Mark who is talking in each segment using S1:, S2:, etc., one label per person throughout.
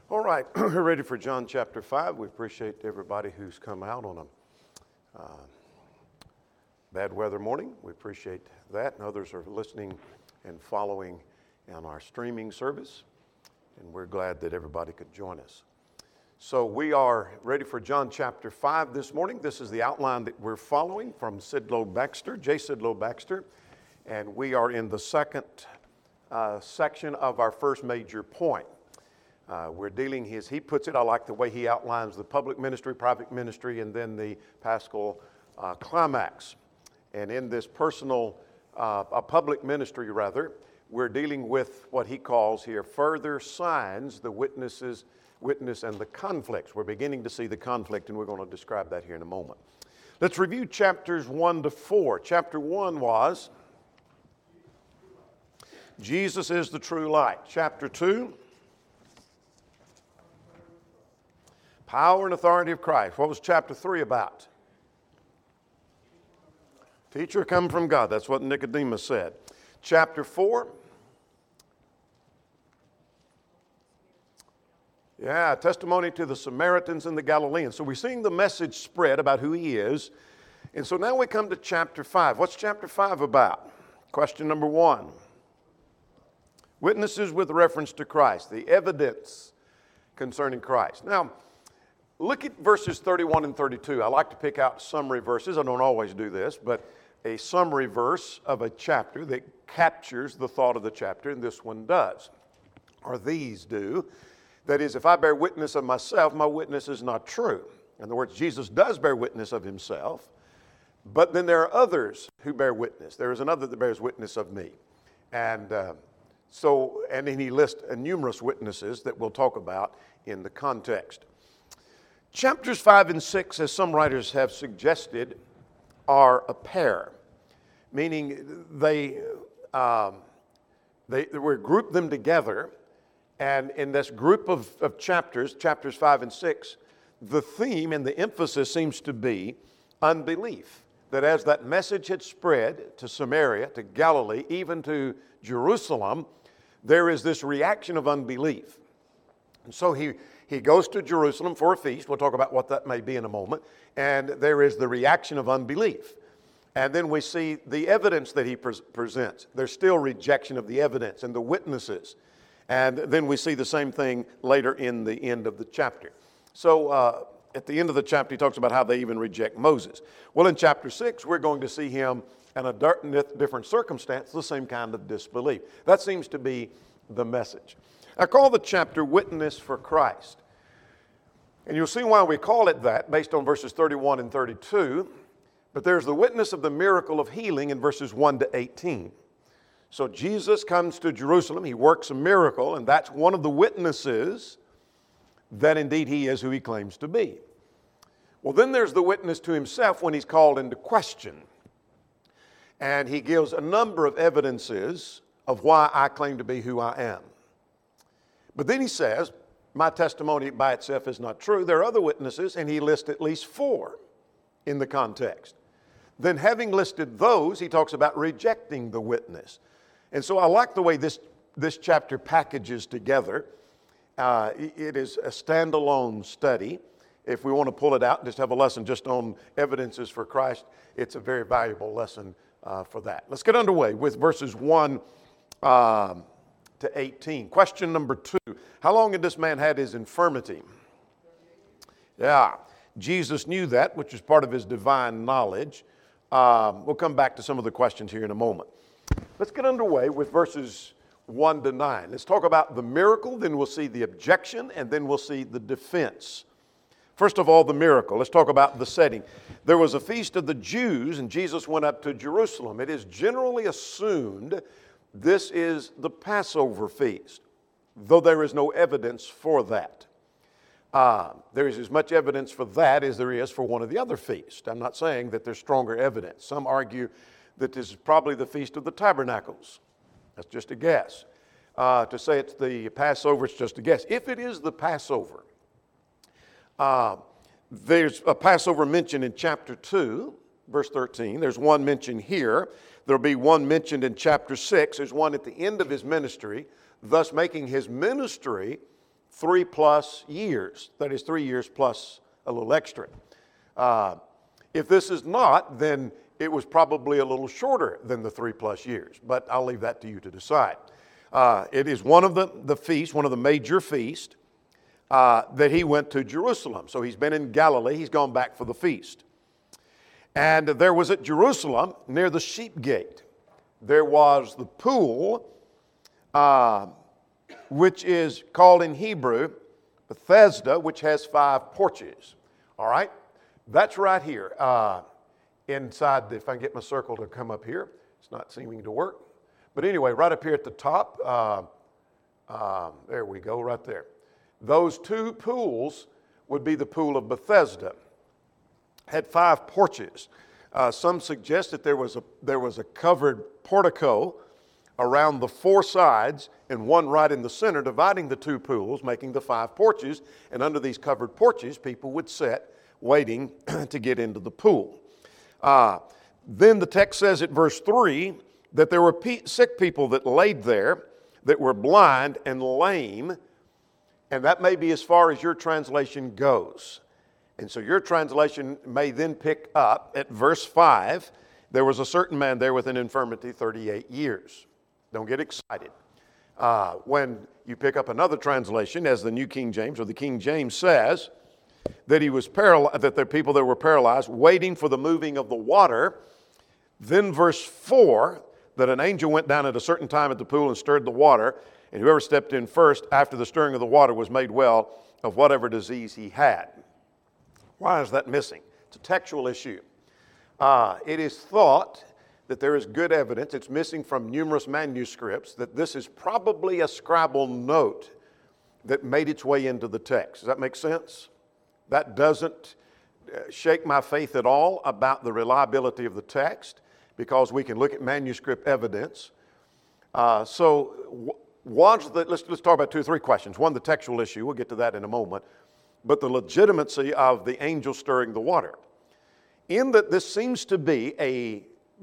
S1: All right, we're ready for John chapter 5. We appreciate everybody who's come out on a bad weather morning. We appreciate that. And others are listening and following on our streaming service. And we're glad that everybody could join us. So we are ready for John chapter 5 this morning. This is the outline that we're following from Sidlow Baxter, J. Sidlow Baxter. And we are in the second section of our first major point. We're dealing he puts it, I like the way he outlines the public ministry, private ministry, and then the paschal climax. And in this public ministry rather, we're dealing with what he calls here further signs, the witness and the conflicts. We're beginning to see the conflict, and we're going to describe that here in a moment. Let's review chapters 1 to 4. Chapter 1 was Jesus is the true light. Chapter 2, power and authority of Christ. What was chapter 3 about? Teacher come from God. That's what Nicodemus said. Chapter 4. Testimony to the Samaritans and the Galileans. So we're seeing the message spread about who he is. And so now we come to chapter 5. What's chapter 5 about? Question number 1. Witnesses with reference to Christ. The evidence concerning Christ. Now, look at verses 31 and 32. I like to pick out summary verses. I don't always do this, but a summary verse of a chapter that captures the thought of the chapter, and this one does, or these do. That is, if I bear witness of myself, my witness is not true. In other words, Jesus does bear witness of himself, but then there are others who bear witness. There is another that bears witness of me. And then he lists numerous witnesses that we'll talk about in the context. Chapters 5 and 6, as some writers have suggested, are a pair, meaning they were grouped them together, and in this group of chapters 5 and 6, the theme and the emphasis seems to be unbelief. That as that message had spread to Samaria, to Galilee, even to Jerusalem, there is this reaction of unbelief. And so he goes to Jerusalem for a feast. We'll talk about what that may be in a moment. And there is the reaction of unbelief. And then we see the evidence that he presents. There's still rejection of the evidence and the witnesses. And then we see the same thing later in the end of the chapter. So at the end of the chapter, he talks about how they even reject Moses. Well, in chapter 6, we're going to see him in a different circumstance, the same kind of disbelief. That seems to be the message. I call the chapter Witness for Christ. And you'll see why we call it that based on verses 31 and 32. But there's the witness of the miracle of healing in verses 1 to 18. So Jesus comes to Jerusalem, he works a miracle, and that's one of the witnesses that indeed he is who he claims to be. Well, then there's the witness to himself when he's called into question. And he gives a number of evidences of why I claim to be who I am. But then he says, my testimony by itself is not true. There are other witnesses, and he lists at least 4 in the context. Then having listed those, he talks about rejecting the witness. And so I like the way this chapter packages together. It is a standalone study. If we want to pull it out and just have a lesson just on evidences for Christ, it's a very valuable lesson for that. Let's get underway with verses 1 to 18. Question number 2. How long had this man had his infirmity? Jesus knew that, which is part of his divine knowledge. We'll come back to some of the questions here in a moment. Let's get underway with verses 1 to 9. Let's talk about the miracle, then we'll see the objection, and then we'll see the defense. First of all, the miracle. Let's talk about the setting. There was a feast of the Jews, and Jesus went up to Jerusalem. It is generally assumed this is the Passover feast, though there is no evidence for that. There is as much evidence for that as there is for one of the other feasts. I'm not saying that there's stronger evidence. Some argue that this is probably the Feast of the Tabernacles. That's just a guess. To say it's the Passover, it's just a guess. If it is the Passover, there's a Passover mentioned in chapter 2, verse 13. There's one mentioned here. There'll be one mentioned in chapter 6. There's one at the end of his ministry, thus making his ministry 3+ years. That is 3 years plus a little extra. If this is not, then it was probably a little shorter than the 3+ years, but I'll leave that to you to decide. It is one of the feasts, one of the major feasts, that he went to Jerusalem. So he's been in Galilee, he's gone back for the feast. And there was at Jerusalem, near the sheep gate, there was the pool, which is called in Hebrew Bethesda, which has 5 porches. All right? That's right here. Inside, if I can get my circle to come up here. It's not seeming to work. But anyway, right up here at the top, there we go, right there. Those 2 pools would be the pool of Bethesda. Had 5 porches. Some suggest that there was a covered portico around the 4 sides and one right in the center, dividing the 2 pools, making the 5 porches. And under these covered porches, people would sit waiting to get into the pool. Then the text says at verse 3 that there were sick people that laid there that were blind and lame, and that may be as far as your translation goes. And so your translation may then pick up at verse 5, there was a certain man there with an infirmity 38 years. Don't get excited. When you pick up another translation, as the New King James or the King James says, that he was paralyzed, that there are people that were paralyzed, waiting for the moving of the water. Then verse 4, that an angel went down at a certain time at the pool and stirred the water, and whoever stepped in first after the stirring of the water was made well of whatever disease he had. Why is that missing? It's a textual issue. It is thought that there is good evidence, it's missing from numerous manuscripts, that this is probably a scribal note that made its way into the text. Does that make sense? That doesn't shake my faith at all about the reliability of the text, because we can look at manuscript evidence. Let's talk about 2 or 3 questions. One, the textual issue. We'll get to that in a moment. But the legitimacy of the angel stirring the water. In that this seems to be a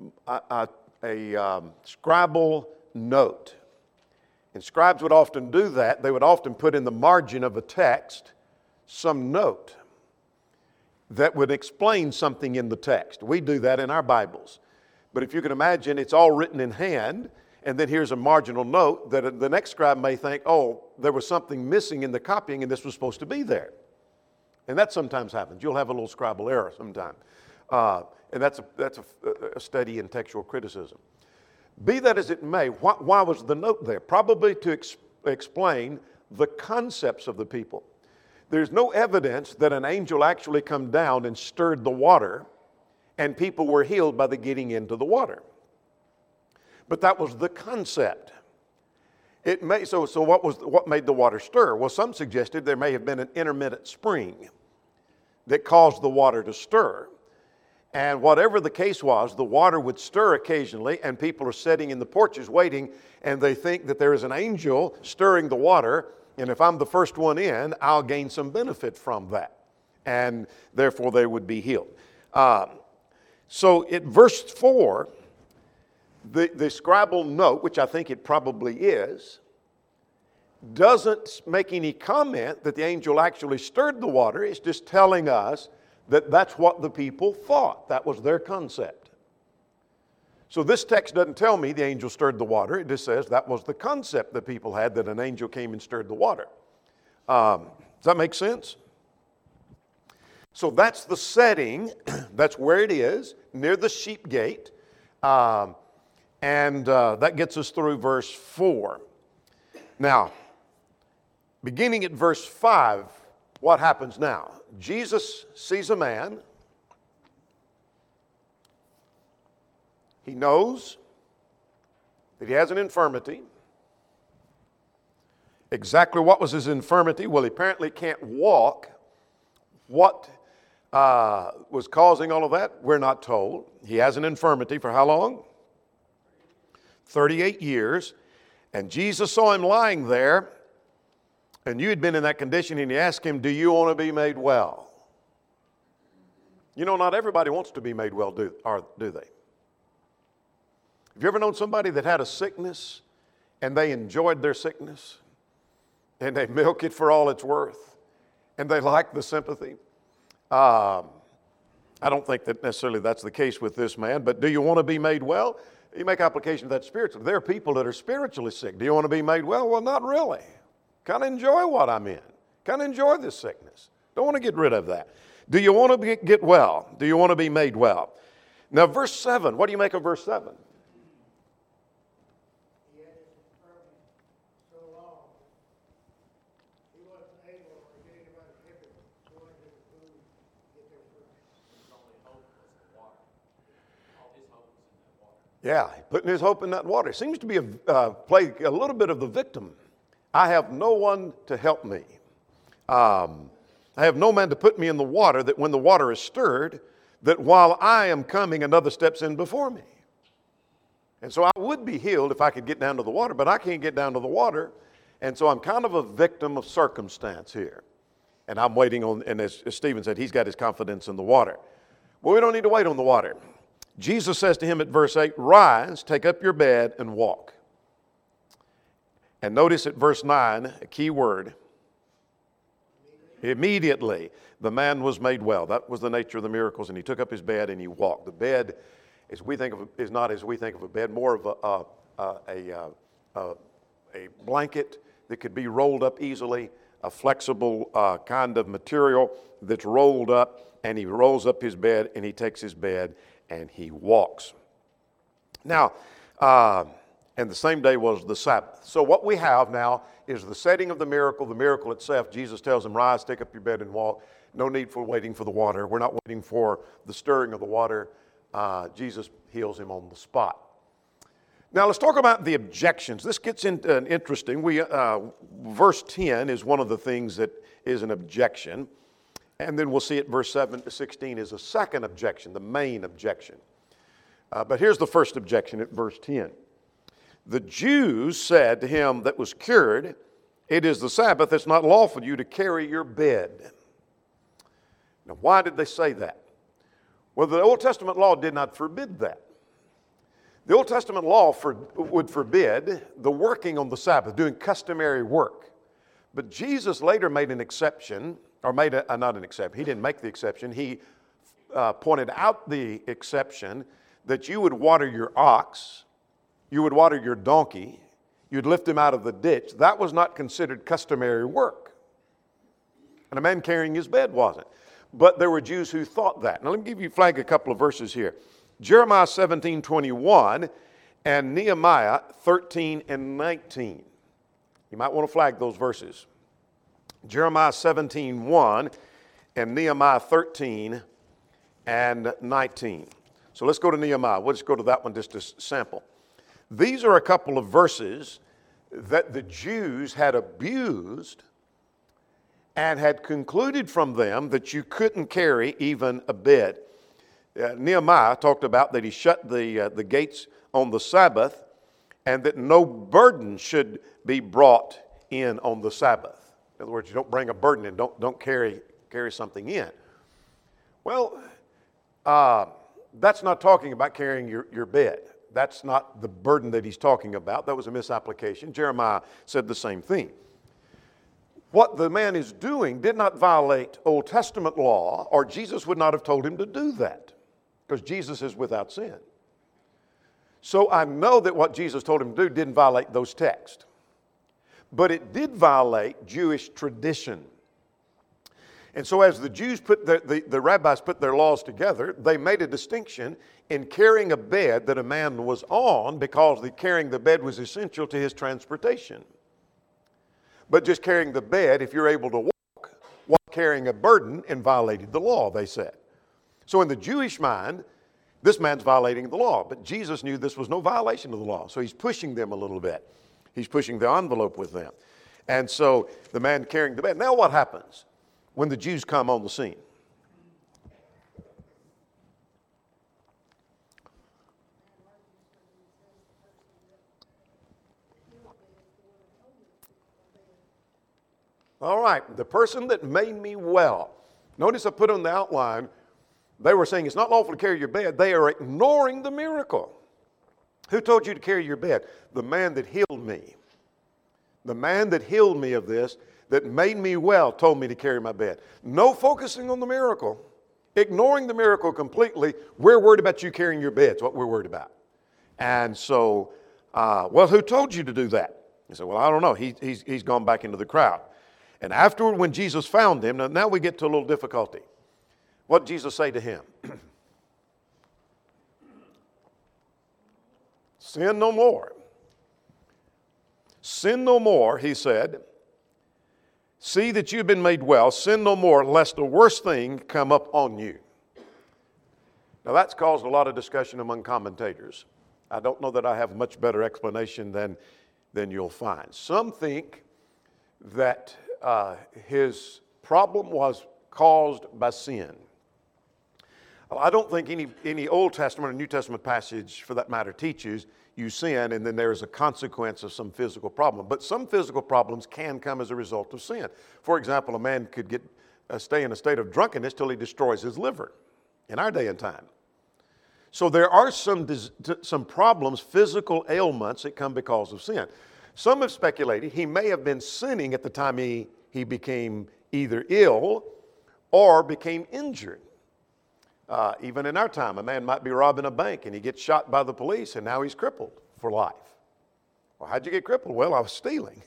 S1: scribal note. And scribes would often do that. They would often put in the margin of a text some note that would explain something in the text. We do that in our Bibles. But if you can imagine, it's all written in hand, and then here's a marginal note that the next scribe may think, oh, there was something missing in the copying and this was supposed to be there. And that sometimes happens. You'll have a little scribal error sometime. And that's a study in textual criticism. Be that as it may, why was the note there? Probably to explain the concepts of the people. There's no evidence that an angel actually come down and stirred the water and people were healed by the getting into the water. But that was the concept. So what made the water stir? Well, some suggested there may have been an intermittent spring that caused the water to stir. And whatever the case was, the water would stir occasionally, and people are sitting in the porches waiting, and they think that there is an angel stirring the water, and if I'm the first one in, I'll gain some benefit from that. And therefore they would be healed. So at verse 4, the scribal note, which I think it probably is, doesn't make any comment that the angel actually stirred the water. It's just telling us that that's what the people thought. That was their concept. So this text doesn't tell me the angel stirred the water. It just says that was the concept that people had, that an angel came and stirred the water. Does that make sense? So that's the setting. That's where it is, near the sheep gate. And that gets us through verse 4. Now, beginning at verse 5, what happens now? Jesus sees a man. He knows that he has an infirmity. Exactly what was his infirmity? Well, he apparently can't walk. What was causing all of that? We're not told. He has an infirmity for how long? 38 years. And Jesus saw him lying there, and you had been in that condition, and he asked him, do you want to be made well? You know, not everybody wants to be made well, do they? Have you ever known somebody that had a sickness and they enjoyed their sickness? and they milk it for all it's worth, and they like the sympathy. I don't think that necessarily that's the case with this man, but do you want to be made well? You make application of that spiritually. There are people that are spiritually sick. Do you want to be made well? Well, not really. Kind of enjoy what I'm in. Kind of enjoy this sickness. Don't want to get rid of that. Do you want to get well? Do you want to be made well? Now, verse 7, what do you make of verse 7?
S2: He had his infirmity so long, he wasn't able to get anybody to help him going to the food to get their food. His only hope was the water. All his hope was in that water.
S1: Yeah, putting his hope in that water. Seems to be play a little bit of the victim. I have no one to help me. I have no man to put me in the water, that when the water is stirred, that while I am coming, another steps in before me. And so I would be healed if I could get down to the water, but I can't get down to the water. And so I'm kind of a victim of circumstance here. And I'm waiting on, and as Stephen said, he's got his confidence in the water. Well, we don't need to wait on the water. Jesus says to him at verse 8, rise, take up your bed, and walk. And notice at verse 9, a key word. Immediately, the man was made well. That was the nature of the miracles, and he took up his bed and he walked. The bed, as we think of, is not as we think of a bed, more of a blanket that could be rolled up easily, a flexible kind of material that's rolled up, and he rolls up his bed and he takes his bed and he walks. Now, and the same day was the Sabbath. So what we have now is the setting of the miracle itself. Jesus tells him, rise, take up your bed and walk. No need for waiting for the water. We're not waiting for the stirring of the water. Jesus heals him on the spot. Now let's talk about the objections. This gets into an interesting, verse 10 is one of the things that is an objection. And then we'll see it verse 7 to 16 is a second objection, the main objection. But here's the first objection at verse 10. The Jews said to him that was cured, it is the Sabbath, it's not lawful for you to carry your bed. Now, why did they say that? Well, the Old Testament law did not forbid that. The Old Testament law would forbid the working on the Sabbath, doing customary work. But Jesus later made an exception, or not an exception, he didn't make the exception, he pointed out the exception that you would water your ox, you would water your donkey, you'd lift him out of the ditch. That was not considered customary work. And a man carrying his bed wasn't. But there were Jews who thought that. Now let me flag a couple of verses here. Jeremiah 17:21 and Nehemiah 13 and 19. You might want to flag those verses. Jeremiah 17:1 and Nehemiah 13 and 19. So let's go to Nehemiah. We'll just go to that one just to sample. These are a couple of verses that the Jews had abused and had concluded from them that you couldn't carry even a bed. Nehemiah talked about that he shut the gates on the Sabbath and that no burden should be brought in on the Sabbath. In other words, you don't bring a burden in, don't carry something in. Well, that's not talking about carrying your bed. That's not the burden that he's talking about. That was a misapplication. Jeremiah said the same thing. What the man is doing did not violate Old Testament law, or Jesus would not have told him to do that, because Jesus is without sin. So I know that what Jesus told him to do didn't violate those texts, but it did violate Jewish tradition. And so as the Jews the rabbis put their laws together, they made a distinction in carrying a bed that a man was on, because carrying the bed was essential to his transportation. But just carrying the bed, if you're able to walk, while carrying a burden, and violated the law, they said. So in the Jewish mind, this man's violating the law. But Jesus knew this was no violation of the law. So he's pushing them a little bit. He's pushing the envelope with them. And so the man carrying the bed. Now what happens when the Jews come on the scene? All right, the person that made me well. Notice I put on the outline, they were saying it's not lawful to carry your bed. They are ignoring the miracle. Who told you to carry your bed? The man that healed me. The man that healed me of this, that made me well, told me to carry my bed. No focusing on the miracle, ignoring the miracle completely. We're worried about you carrying your bed. It's what we're worried about. And so, well, who told you to do that? He said, well, I don't know. He's gone back into the crowd. And afterward, when Jesus found him, now we get to a little difficulty. What did Jesus say to him? Sin no more. Sin no more, he said. See that you've been made well. Sin no more, lest the worst thing come up on you. Now that's caused a lot of discussion among commentators. I don't know that I have much better explanation than you'll find. Some think that his problem was caused by sin. I don't think any Old Testament or New Testament passage, for that matter, teaches you sin and then there is a consequence of some physical problem. But some physical problems can come as a result of sin. For example, a man could stay in a state of drunkenness till he destroys his liver in our day and time. So there are some problems, physical ailments that come because of sin. Some have speculated he may have been sinning at the time he became either ill or became injured. Even in our time, a man might be robbing a bank and he gets shot by the police and now he's crippled for life. Well, how'd you get crippled? Well, I was stealing.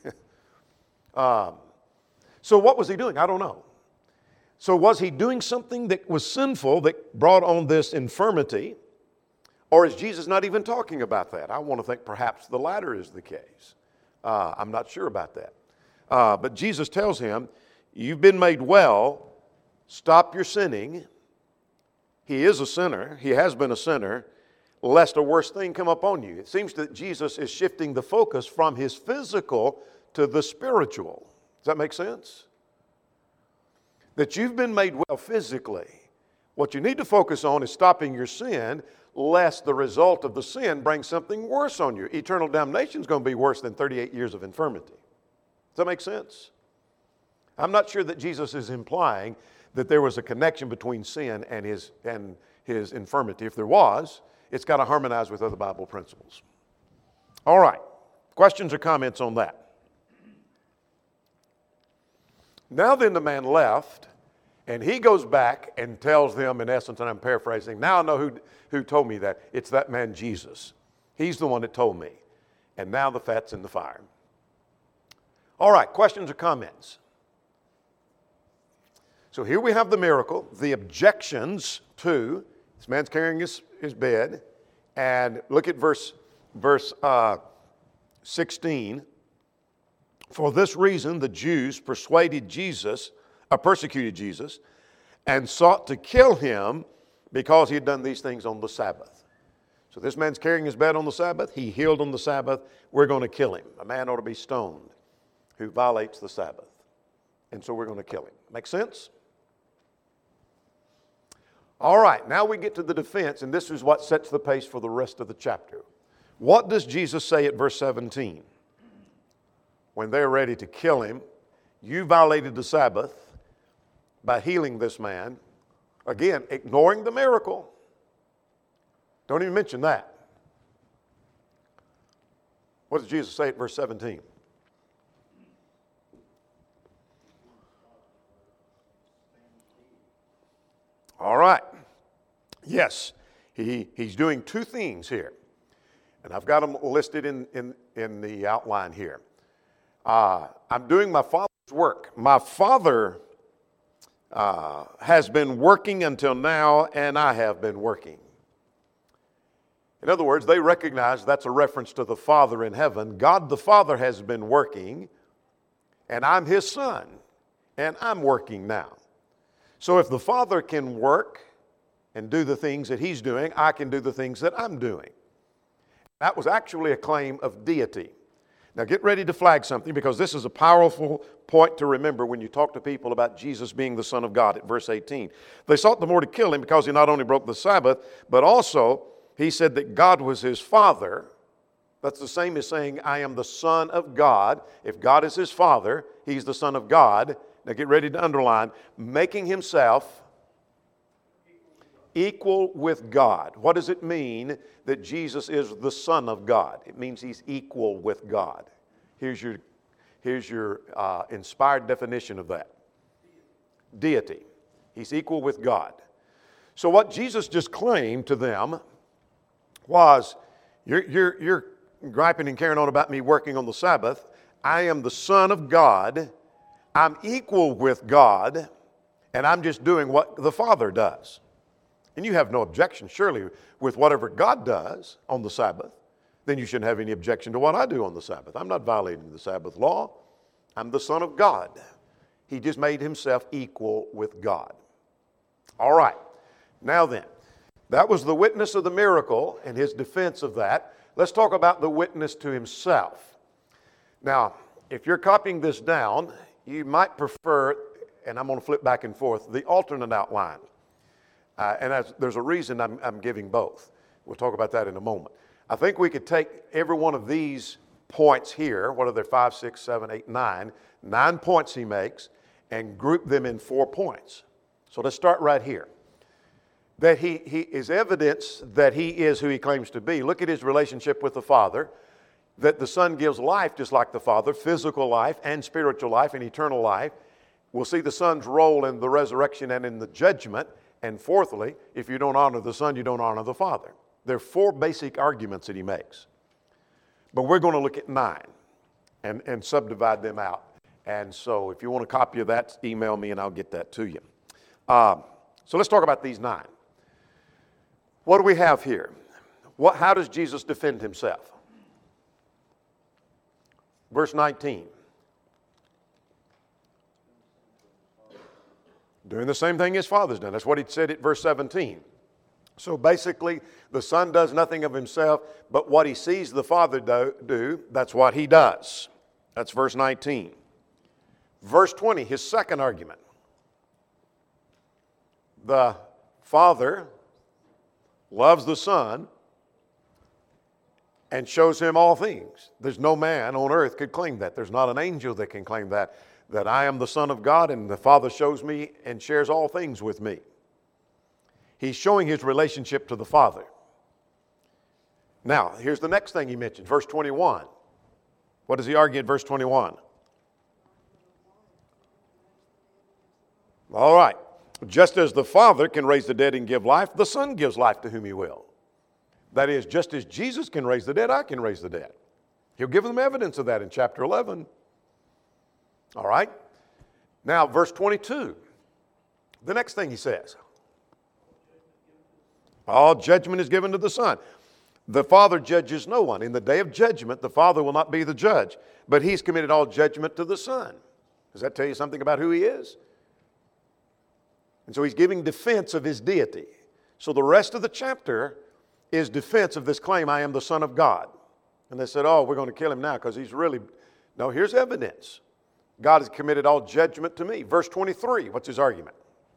S1: So what was he doing? I don't know. So was he doing something that was sinful that brought on this infirmity? Or is Jesus not even talking about that? I want to think perhaps the latter is the case. I'm not sure about that. But Jesus tells him, you've been made well, stop your sinning. He is a sinner. He has been a sinner, lest a worse thing come upon you. It seems that Jesus is shifting the focus from his physical to the spiritual. Does that make sense? That you've been made well physically. What you need to focus on is stopping your sin, lest the result of the sin brings something worse on you. Eternal damnation is going to be worse than 38 years of infirmity. Does that make sense? I'm not sure that Jesus is implying that there was a connection between sin and his infirmity. If there was, it's got to harmonize with other Bible principles. All right. Questions or comments on that? Now then the man left, and he goes back and tells them, in essence, and I'm paraphrasing, now I know who told me that. It's that man Jesus. He's the one that told me. And now the fat's in the fire. All right. Questions or comments? So here we have the miracle, the objections to, this man's carrying his bed, and look at verse 16. For this reason the Jews persecuted Jesus, and sought to kill him because he had done these things on the Sabbath. So this man's carrying his bed on the Sabbath, he healed on the Sabbath, we're going to kill him. A man ought to be stoned who violates the Sabbath. And so we're going to kill him. Make sense? All right, now we get to the defense, and this is what sets the pace for the rest of the chapter. What does Jesus say at verse 17? When they're ready to kill him, you violated the Sabbath by healing this man. Again, ignoring the miracle. Don't even mention that. What does Jesus say at verse 17? All right. Yes, he's doing two things here. And I've got them listed in the outline here. I'm doing my Father's work. My Father has been working until now, and I have been working. In other words, they recognize that's a reference to the Father in heaven. God the Father has been working, and I'm His Son, and I'm working now. So if the Father can work and do the things that He's doing, I can do the things that I'm doing. That was actually a claim of deity. Now get ready to flag something, because this is a powerful point to remember when you talk to people about Jesus being the Son of God at verse 18. They sought the more to kill Him because He not only broke the Sabbath, but also He said that God was His Father. That's the same as saying, I am the Son of God. If God is His Father, He's the Son of God. Now get ready to underline, making Himself equal with God. What does it mean that Jesus is the Son of God? It means He's equal with God. Here's Here's your inspired definition of that. Deity. He's equal with God. So what Jesus just claimed to them was, you're griping and carrying on about me working on the Sabbath. I am the Son of God. I'm equal with God, and I'm just doing what the Father does. And you have no objection, surely, with whatever God does on the Sabbath. Then you shouldn't have any objection to what I do on the Sabbath. I'm not violating the Sabbath law. I'm the Son of God. He just made himself equal with God. All right. Now then, that was the witness of the miracle and his defense of that. Let's talk about the witness to himself. Now, if you're copying this down, you might prefer, and I'm going to flip back and forth, the alternate outline. And there's a reason I'm giving both. We'll talk about that in a moment. I think we could take every one of these points here, what are there, 5, 6, 7, 8, 9, 9 points he makes, and group them in 4 points. So let's start right here. That he is evidence that he is who he claims to be. Look at his relationship with the Father, that the Son gives life just like the Father, physical life and spiritual life and eternal life. We'll see the Son's role in the resurrection and in the judgment. And fourthly, if you don't honor the Son, you don't honor the Father. There are 4 basic arguments that he makes. But we're going to look at 9 and subdivide them out. And so if you want a copy of that, email me and I'll get that to you. So let's talk about these 9. What do we have here? How does Jesus defend himself? Verse 19. Doing the same thing his Father's done. That's what he said at verse 17. So basically, the Son does nothing of himself, but what he sees the Father do, that's what he does. That's verse 19. Verse 20, his second argument. The Father loves the Son and shows him all things. There's no man on earth could claim that. There's not an angel that can claim that I am the Son of God and the Father shows me and shares all things with me. He's showing his relationship to the Father. Now, here's the next thing he mentions, verse 21. What does he argue in verse 21? All right. Just as the Father can raise the dead and give life, the Son gives life to whom he will. That is, just as Jesus can raise the dead, I can raise the dead. He'll give them evidence of that in chapter 11. All right. Now, verse 22. The next thing he says. All judgment is given to the Son. The Father judges no one. In the day of judgment, the Father will not be the judge, but he's committed all judgment to the Son. Does that tell you something about who he is? And so he's giving defense of his deity. So the rest of the chapter is defense of this claim, I am the Son of God. And they said, oh, we're going to kill him now because he's really... No, here's evidence. God has committed all judgment to me. Verse 23, what's his argument?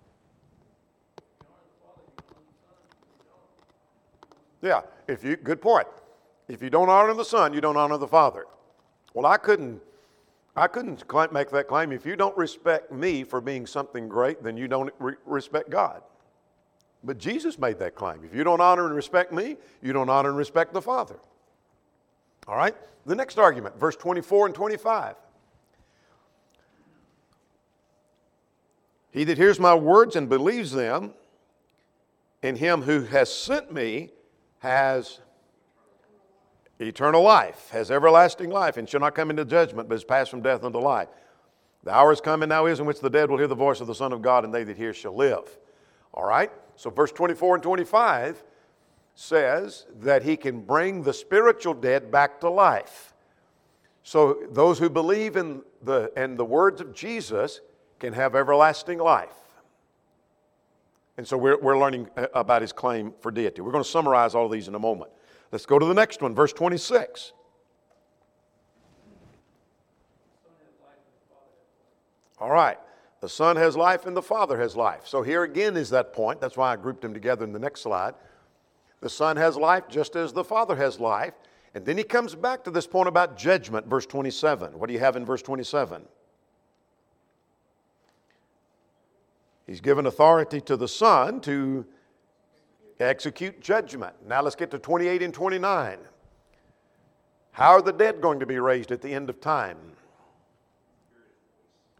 S1: Yeah, good point. If you don't honor the Son, you don't honor the Father. Well, I couldn't make that claim. If you don't respect me for being something great, then you don't respect God. But Jesus made that claim. If you don't honor and respect me, you don't honor and respect the Father. All right? The next argument, verse 24 and 25. He that hears my words and believes them, in him who has sent me has eternal life, has everlasting life, and shall not come into judgment, but is passed from death unto life. The hour is come and now is in which the dead will hear the voice of the Son of God, and they that hear shall live. All right? So verse 24 and 25 says that he can bring the spiritual dead back to life. So those who believe in the words of Jesus can have everlasting life. And so we're learning about his claim for deity. We're going to summarize all of these in a moment. Let's go to the next one, verse 26. All right. The Son has life and the Father has life. So here again is that point. That's why I grouped them together in the next slide. The Son has life just as the Father has life. And then he comes back to this point about judgment, verse 27. What do you have in verse 27? He's given authority to the Son to execute judgment. Now let's get to 28 and 29. How are the dead going to be raised at the end of time?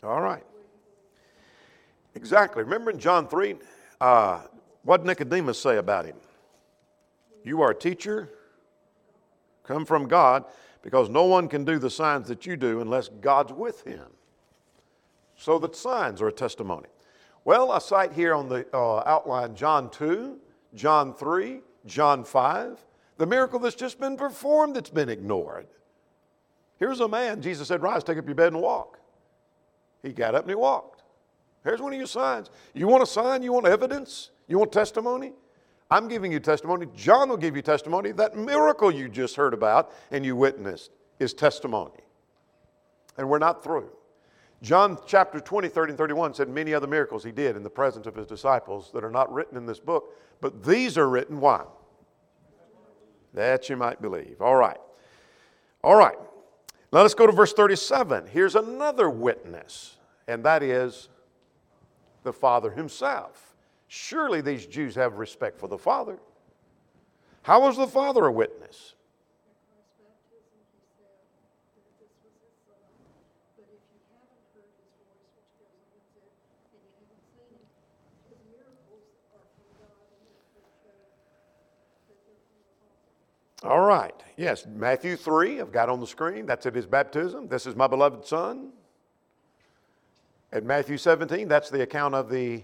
S1: All right. Exactly. Remember in John 3, what did Nicodemus say about him? You are a teacher, come from God, because no one can do the signs that you do unless God's with him. So that signs are a testimony. Well, I cite here on the outline John 2, John 3, John 5, the miracle that's just been performed that's been ignored. Here's a man, Jesus said, rise, take up your bed and walk. He got up and he walked. Here's one of your signs. You want a sign? You want evidence? You want testimony? I'm giving you testimony. John will give you testimony. That miracle you just heard about and you witnessed is testimony. And we're not through. John chapter 20, 30, and 31 said many other miracles he did in the presence of his disciples that are not written in this book, but these are written, why? That you might believe. All right. All right. Now let's go to verse 37. Here's another witness, and that is the Father himself. Surely these Jews have respect for the Father. How was the Father a witness? All right. Yes, Matthew 3, I've got on the screen. That's at his baptism. This is my beloved Son. At Matthew 17, that's the account of the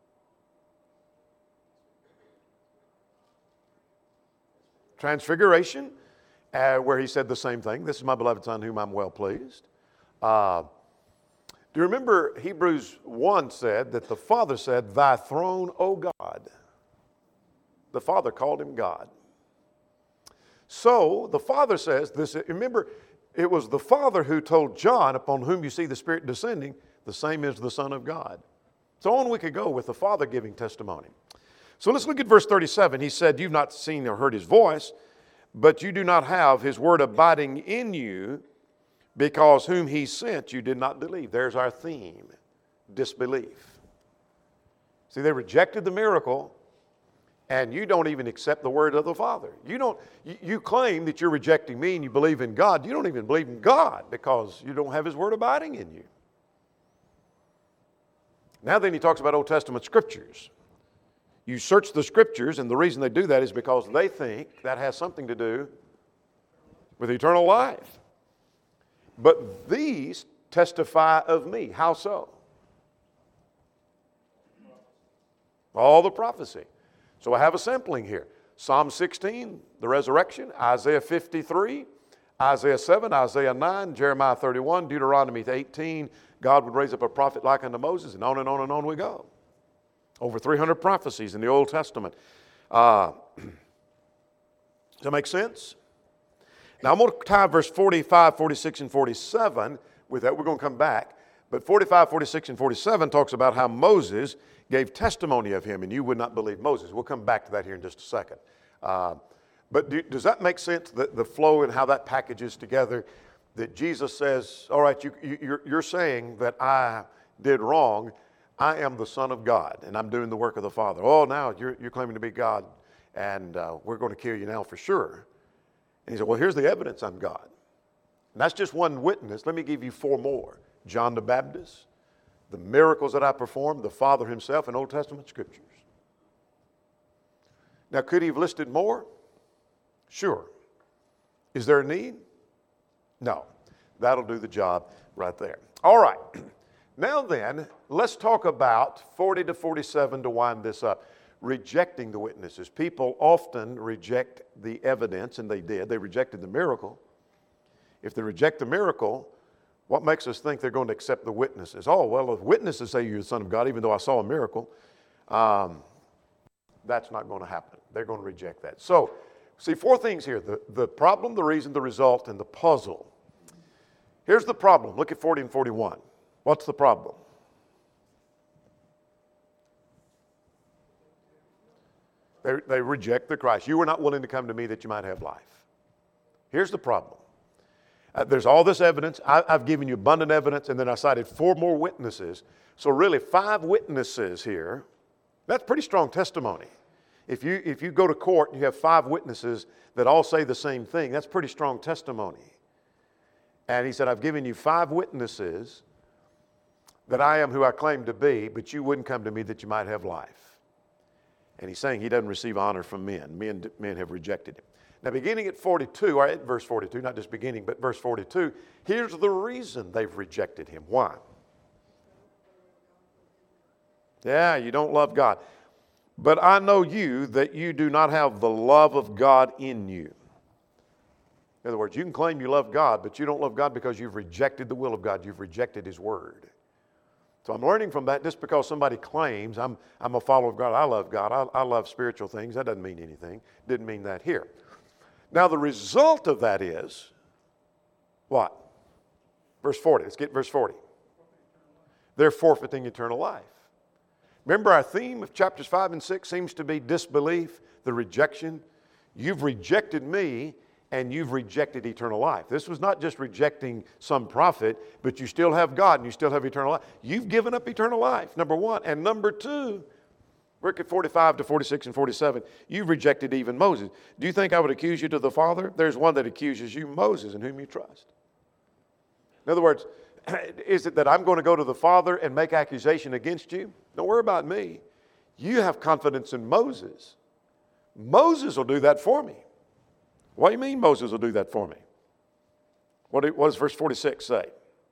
S1: Transfiguration, where he said the same thing. This is my beloved Son, whom I'm well pleased. Do you remember Hebrews 1 said that the Father said, thy throne, O God. The Father called him God. So the Father says this. Remember, it was the Father who told John, upon whom you see the Spirit descending, the same is the Son of God. So on we could go with the Father giving testimony. So let's look at verse 37. He said, you've not seen or heard his voice, but you do not have his word abiding in you, because whom he sent you did not believe. There's our theme, disbelief. See, they rejected the miracle, and you don't even accept the word of the Father. You claim that you're rejecting me and you believe in God. You don't even believe in God because you don't have his word abiding in you. Now then he talks about Old Testament scriptures. You search the scriptures, and the reason they do that is because they think that has something to do with eternal life. But these testify of me. How so? All the prophecy. So I have a sampling here. Psalm 16, the resurrection, Isaiah 53, Isaiah 7, Isaiah 9, Jeremiah 31, Deuteronomy 18, God would raise up a prophet like unto Moses, and on and on and on we go. Over 300 prophecies in the Old Testament. Does that make sense? Now I'm going to tie verse 45, 46, and 47 with that. We're going to come back. But 45, 46, and 47 talks about how Moses gave testimony of him, and you would not believe Moses. We'll come back to that here in just a second. But does that make sense, the flow and how that packages together? That Jesus says, all right, you're saying that I did wrong. I am the Son of God, and I'm doing the work of the Father. Oh, now you're claiming to be God, and we're going to kill you now for sure. And he said, well, here's the evidence I'm God. And that's just one witness. Let me give you 4 more. John the Baptist, the miracles that I performed, the Father himself, and Old Testament scriptures. Now, could he have listed more? Sure. Is there a need? No. That'll do the job right there. All right. Now then, let's talk about 40 to 47 to wind this up. Rejecting the witnesses. People often reject the evidence, and they did. They rejected the miracle. If they reject the miracle, what makes us think they're going to accept the witnesses? Oh, well, if witnesses say you're the Son of God, even though I saw a miracle, that's not going to happen. They're going to reject that. So, see, 4 things here. The problem, the reason, the result, and the puzzle. Here's the problem. Look at 40 and 41. What's the problem? They reject the Christ. You were not willing to come to me that you might have life. Here's the problem. There's all this evidence. I've given you abundant evidence, and then I cited 4 more witnesses. So really 5 witnesses here. That's pretty strong testimony. If you go to court and you have 5 witnesses that all say the same thing, that's pretty strong testimony. And he said, I've given you 5 witnesses, that I am who I claim to be, but you wouldn't come to me that you might have life. And he's saying he doesn't receive honor from men. Men have rejected him. Now, beginning at 42, or at verse 42, not just beginning, but verse 42, here's the reason they've rejected him. Why? Yeah, you don't love God. But I know you, that you do not have the love of God in you. In other words, you can claim you love God, but you don't love God because you've rejected the will of God. You've rejected His Word. So I'm learning from that. Just because somebody claims, I'm a follower of God, I love God, I love spiritual things, that doesn't mean anything. Didn't mean that here. Now the result of that is, what? Verse 40. Let's get verse 40. They're forfeiting eternal life. Remember, our theme of chapters 5 and 6 seems to be disbelief, the rejection. You've rejected me, and you've rejected eternal life. This was not just rejecting some prophet, but you still have God and you still have eternal life. You've given up eternal life, number one. And number two, look at 45 to 46 and 47, you've rejected even Moses. Do you think I would accuse you to the Father? There's one that accuses you, Moses, in whom you trust. In other words, is it that I'm going to go to the Father and make accusation against you? Don't worry about me. You have confidence in Moses. Moses will do that for me. What do you mean Moses will do that for me? What does verse 46 say?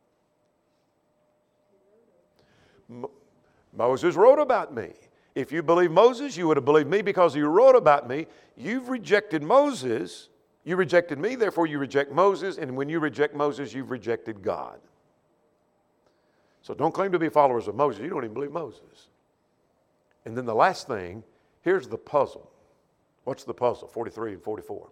S1: Moses wrote about me. If you believe Moses, you would have believed me because he wrote about me. You've rejected Moses. You rejected me, therefore you reject Moses. And when you reject Moses, you've rejected God. So don't claim to be followers of Moses. You don't even believe Moses. And then the last thing, here's the puzzle. What's the puzzle? 43 and 44.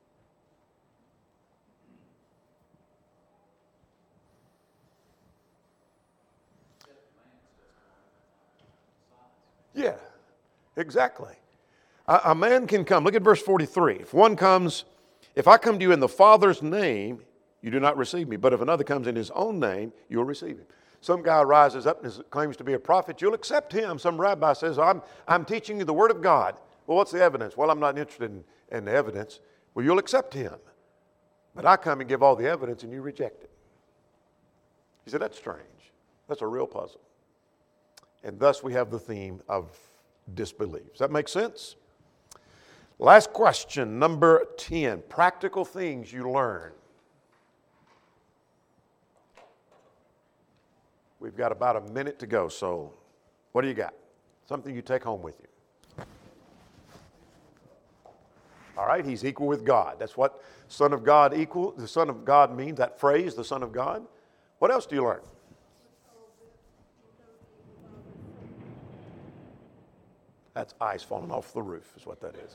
S1: Yeah, exactly. A man can come. Look at verse 43. If one comes, if I come to you in the Father's name, you do not receive me. But if another comes in his own name, you'll receive him. Some guy rises up and claims to be a prophet. You'll accept him. Some rabbi says, I'm teaching you the Word of God. Well, what's the evidence? Well, I'm not interested in the evidence. Well, you'll accept him. But I come and give all the evidence and you reject it. He said, that's strange. That's a real puzzle. And thus we have the theme of disbelief. Does that make sense? Last question, number 10. Practical things you learn. We've got about a minute to go, so what do you got? Something you take home with you. All right, he's equal with God. That's what Son of God equal. The Son of God means, that phrase, the Son of God. What else do you learn? That's ice falling off the roof is what that is.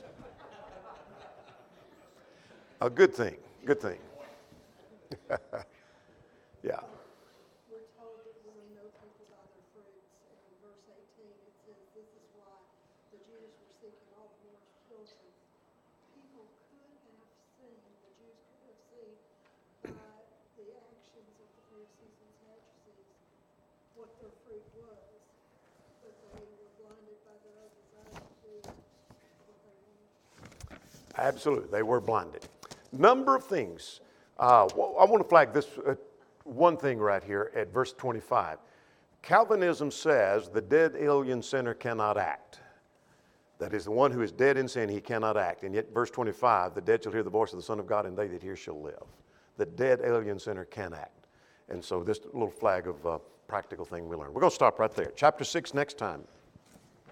S1: A good thing, good thing. Yeah.
S3: We're told that we will know people by their fruits. And in verse 18 it says, this is why the Jews were seeking all the Lord's children. People could have seen, the Jews could have seen by the actions of the Pharisees and Sadducees what their fruit was. But they were blinded by their own desire to do what they wanted.
S1: Absolutely, they were blinded. Number of things. I want to flag this one thing right here at verse 25. Calvinism says the dead alien sinner cannot act. That is, the one who is dead in sin, he cannot act. And yet, verse 25, the dead shall hear the voice of the Son of God, and they that hear shall live. The dead alien sinner can act. And so this little flag of practical thing we learned. We're going to stop right there. Chapter 6 next time.